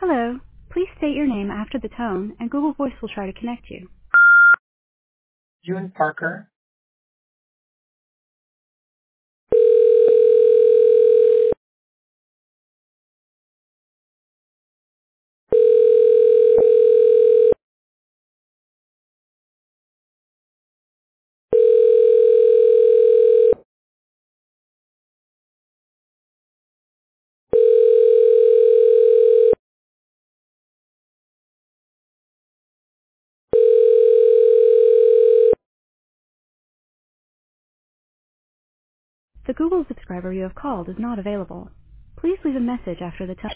Hello. Please state your name after the tone, and Google Voice will try to connect you. June Parker. The Google subscriber you have called is not available. Please leave a message after the tone.